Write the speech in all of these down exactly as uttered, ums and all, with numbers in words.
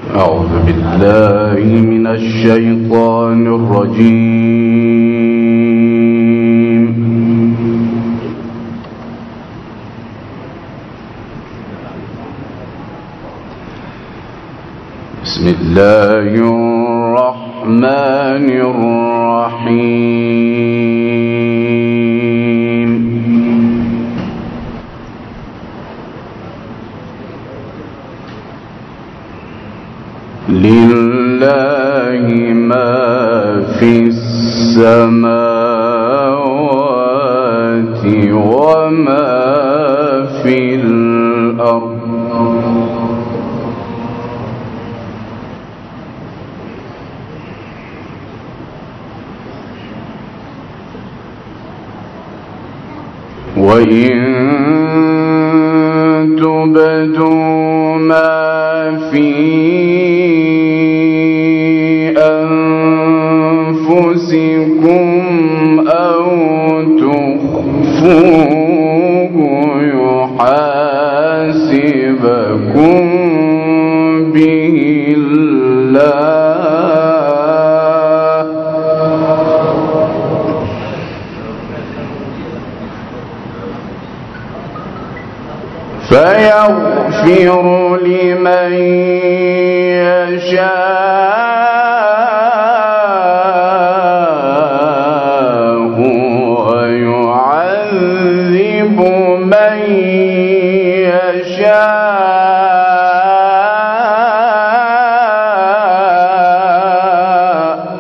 أعوذ بالله من الشيطان الرجيم. بسم الله الرحمن الرحيم. لله ما في السماوات وما في الأرض. وإن تبدوا ما في أنفسكم أو تخفوه يحاسبكم به الله، فيغفر لمن يشاء ويعذب من يشاء،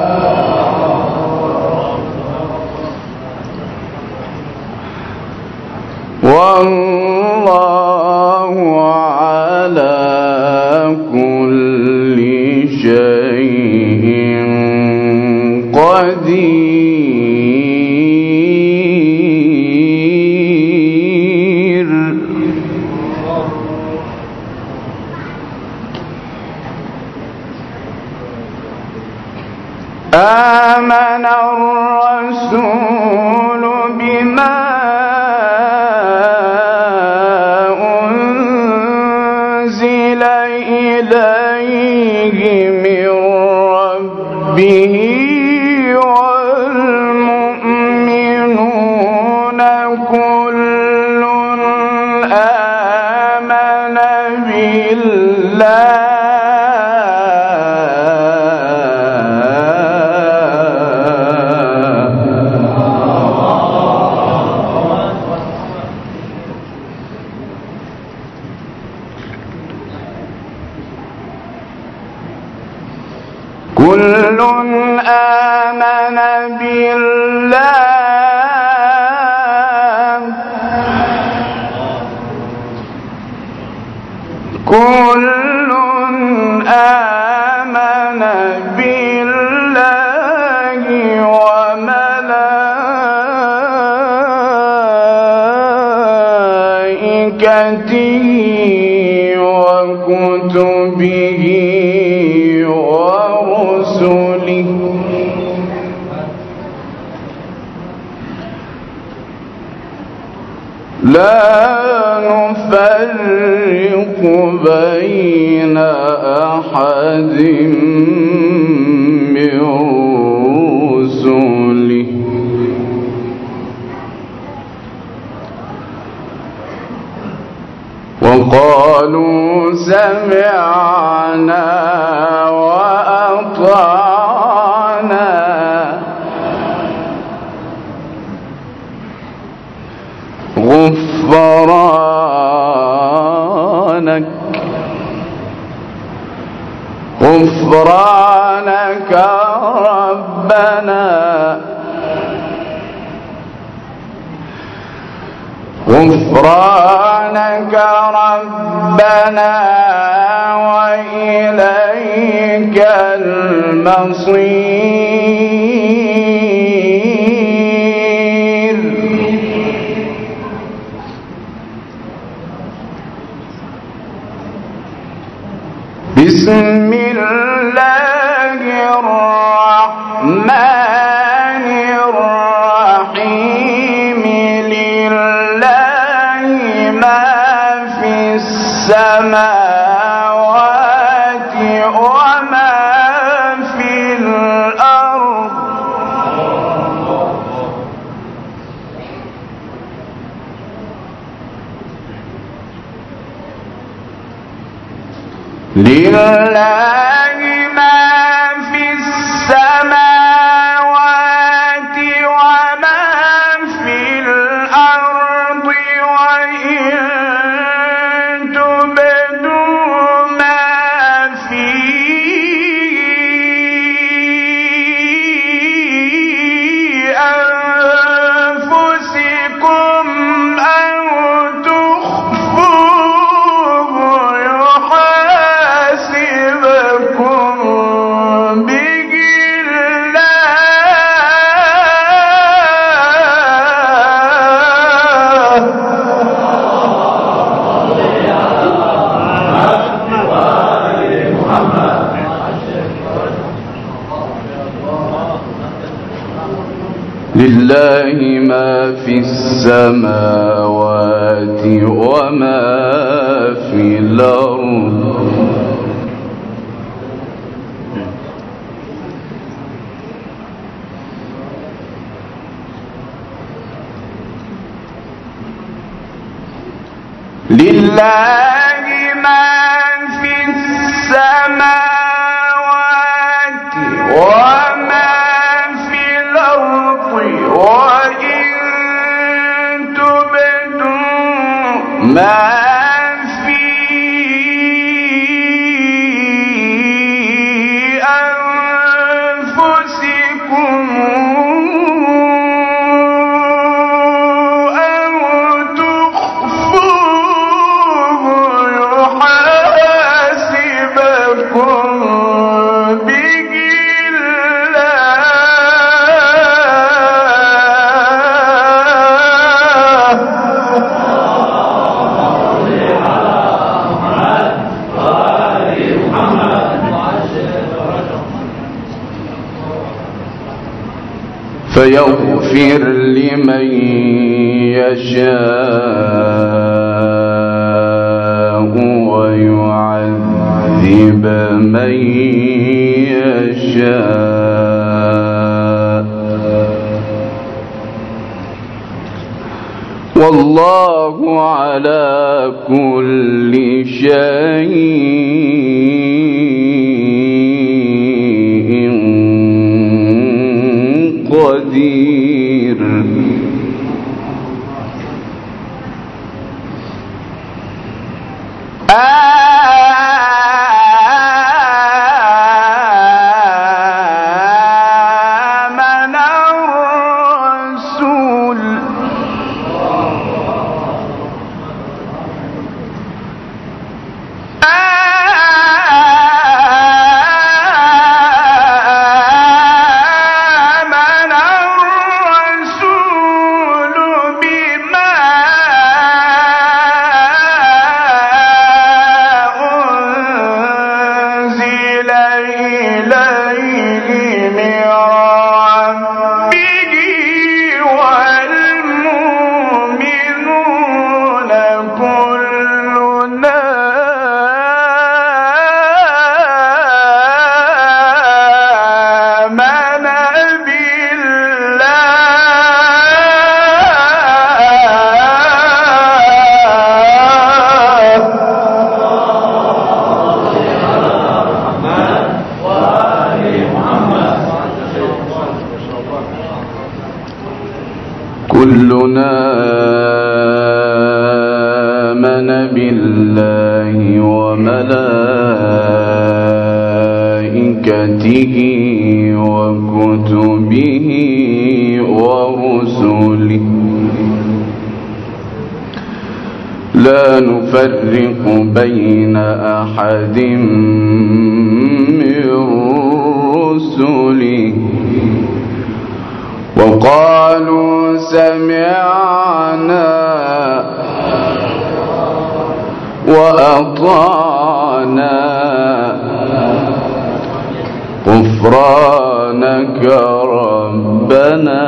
والله على كل شيء قدير. آمن الرسول بما أنزل إليه من ربه والمؤمنون كل آمن بالله كل آمن بالله كل آمن بالله وملائكته وكتبه ورسله لا نفرق بين أحد من رسله وقالوا سمعنا وأطعنا غفرانك غفرانك ربنا غفرانك ربنا وإليك المصير. بسم الله الرحمن الرحيم. لله ما في السماوات لله ما في السماوات وما في الأرض وإن تبدوا ما في أنفسكم أو تخفوه يحاسبكم به لله ما في السماوات وما في الأرض لله ما في السماوات وما في الأرض وإن تبدوا ما في أنفسكم أو تخفوه يحاسبكم به فيغفر لمن يشاء ويعذب من يشاء والله على كل شيء قدير آمن الرسول كلنا آمن بالله وملائكته وكتبه ورسله لا نفرق بين أحد من رسله وقالوا سمعنا وأطعنا غفرانك ربنا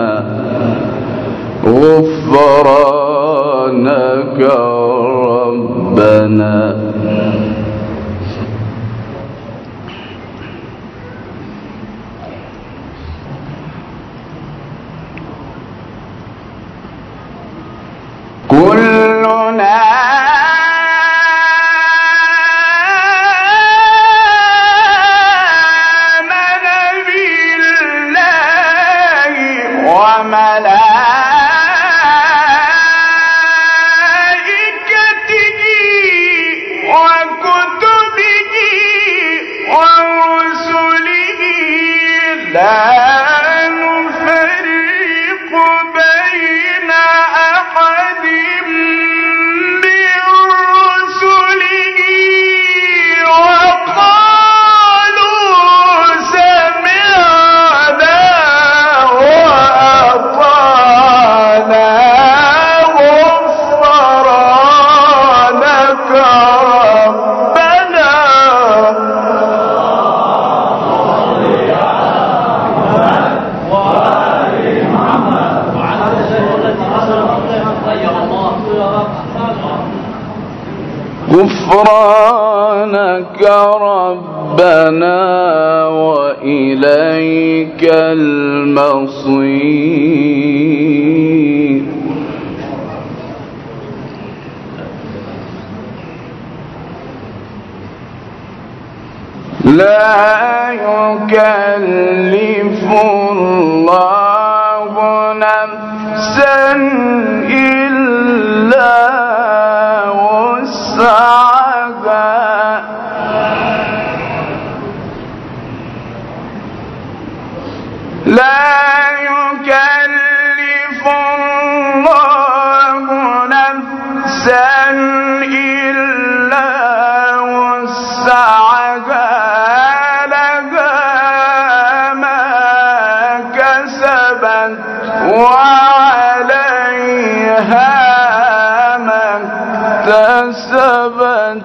غفرانك ربنا كلنا غفرانك ربنا وإليك المصير. لا يكلف الله نفسا إلا وسعها لا يكلف الله نفسا إلا وسعها لها ما كسبت وعليها ما اكتسبت.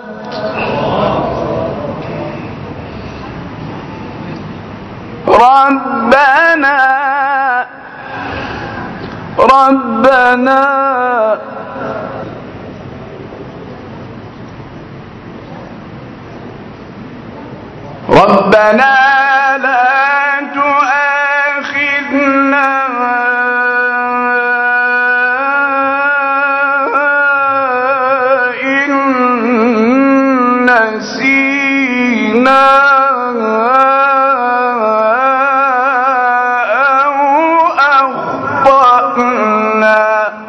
ربنا ربنا ربنا لا تؤاخذنا إن نسينا أو أخطأنا.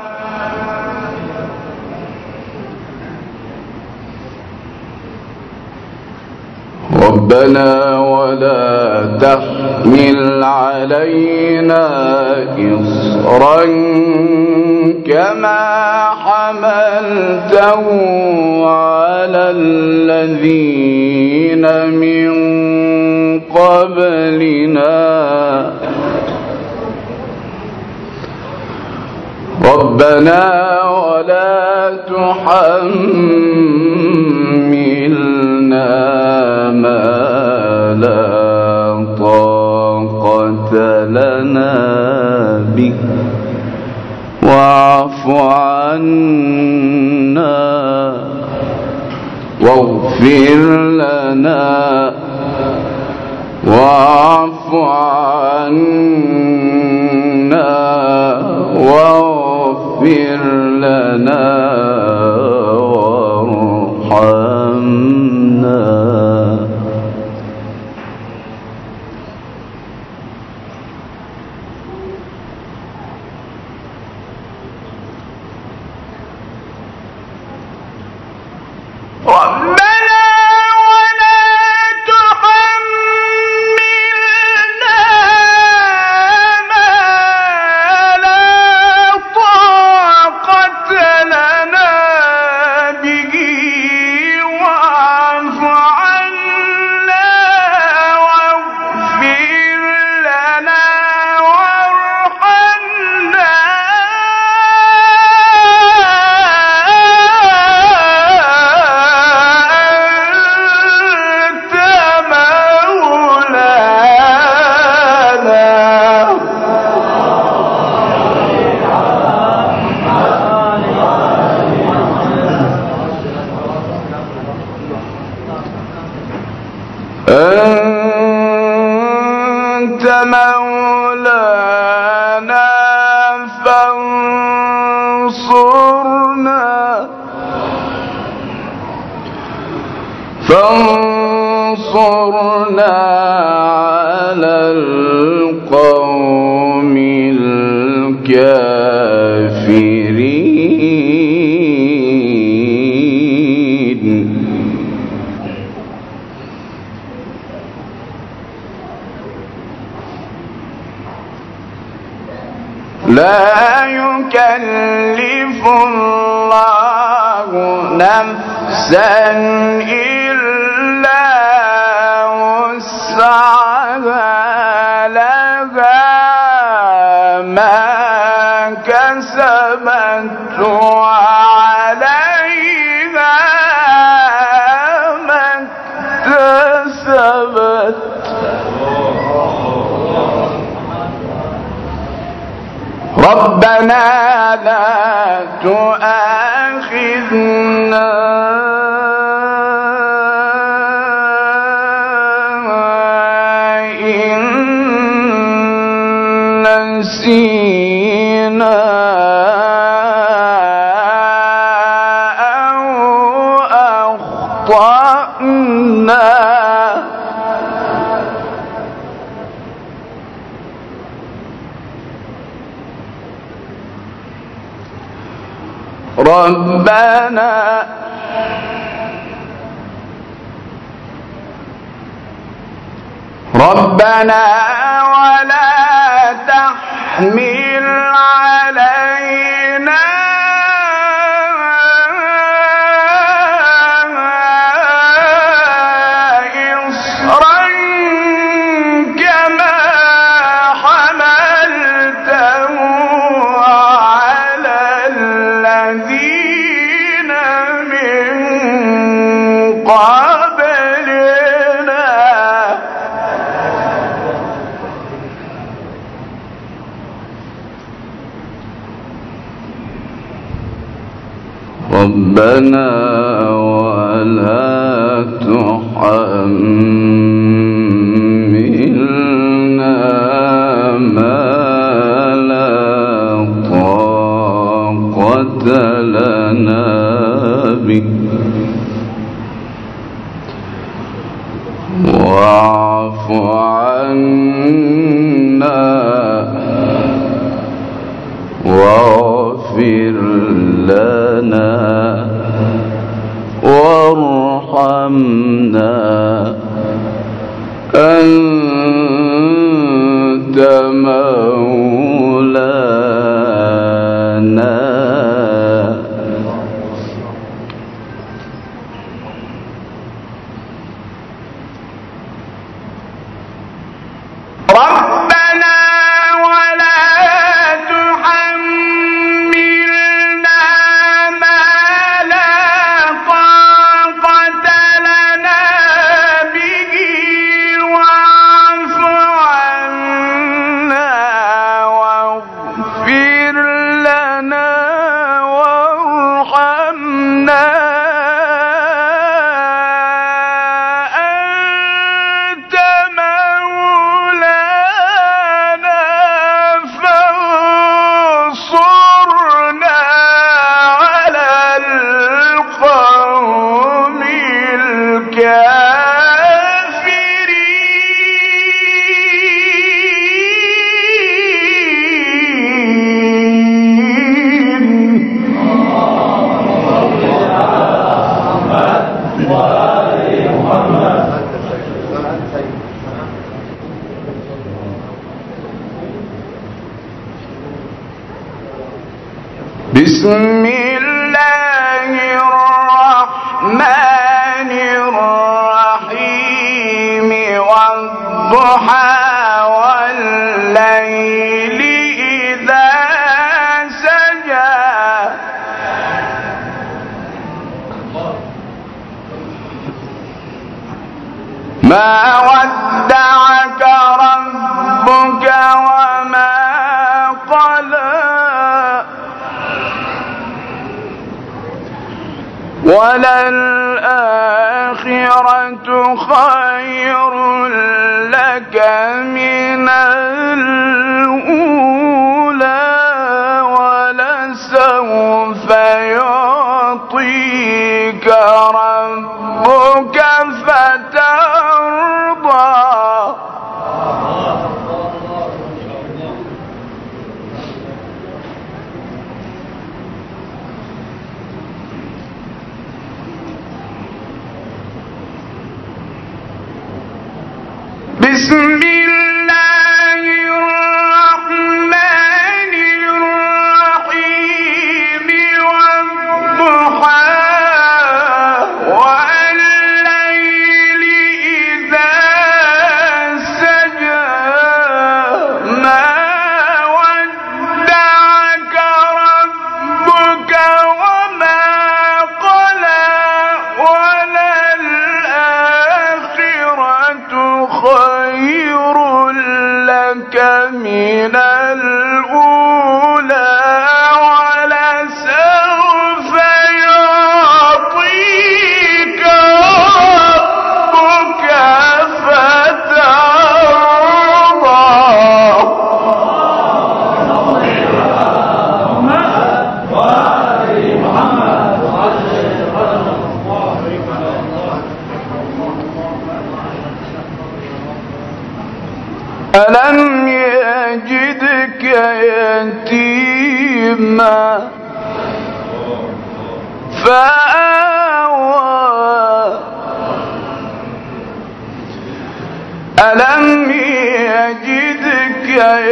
ربنا ولا تحمل علينا إصرا كما حملته على الذين من قبلنا. ربنا ولا تحملنا ما لا طاقة لنا به واعف عنا واغفر لنا واعف عنا واغفر لنا وارحمنا. أنت مولانا فانصرنا فانصرنا على القوم الكافرين. لا يكلف الله نفسا إلا وسعها لها ما كسبت وعليها ما اكتسبت ربنا لا تؤاخذنا إن نسينا أو أخطأنا ربنا ربنا ولا تحمل علينا إصرا كما حملته على الذين من قبلنا ربنا ولا تحملنا ما لا طاقة لنا به واعف عنا واغفر لنا وارحمنا أنت مولانا ربنا ولا تحملنا ما لا طاقة لنا به واعف عنا واغفر لنا وارحمنا أنت مولانا فانصرنا على القوم بسم الله الرحمن الرحيم والضحى والليل إذا سجى ما ودعك ربك وما قلى وللآخرة خير لك من الأولى ولسوف يعطيك ربك فترضى بسم الله الرحمن ألم يجدك يتيما فآوى ألم يجدك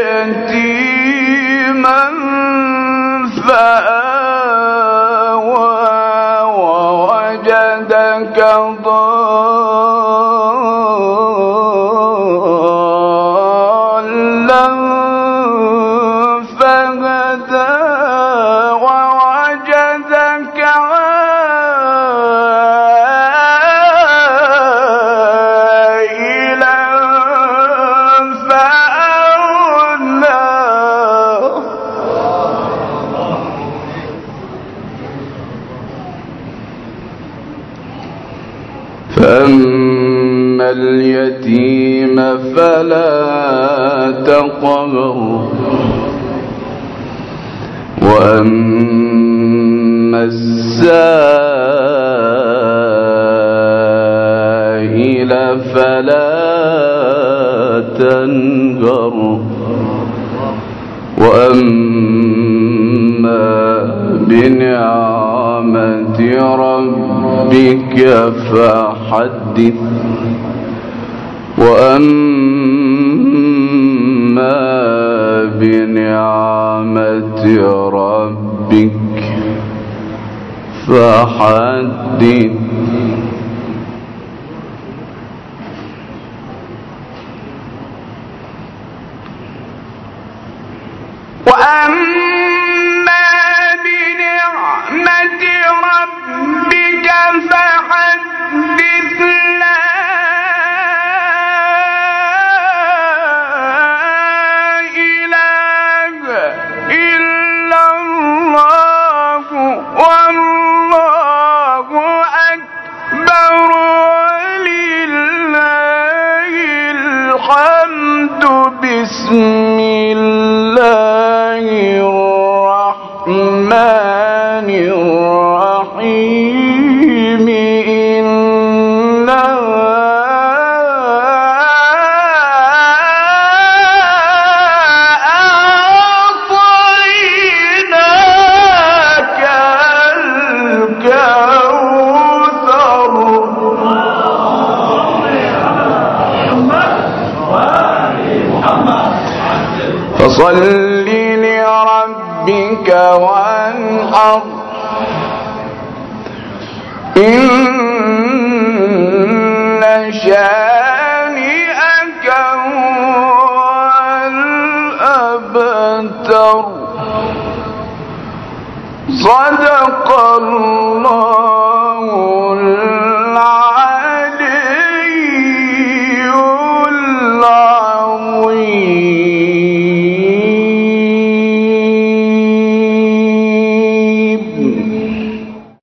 يتيما فآوى ووجدك ضالا فهدى ووجدك فأما اليتيم فلا تقهر وأما السائل فلا تنهر وأما بنعمة ربك فحدث وأما بنعمة ربك فحدث. وأما بنعمة ربك فحدث لا إله إلا الله والله أكبر ولله الحمد. بسم الله الرحمن الرحيم إنا أعطيناك الكوثر فصل لربك وانحر إن شاء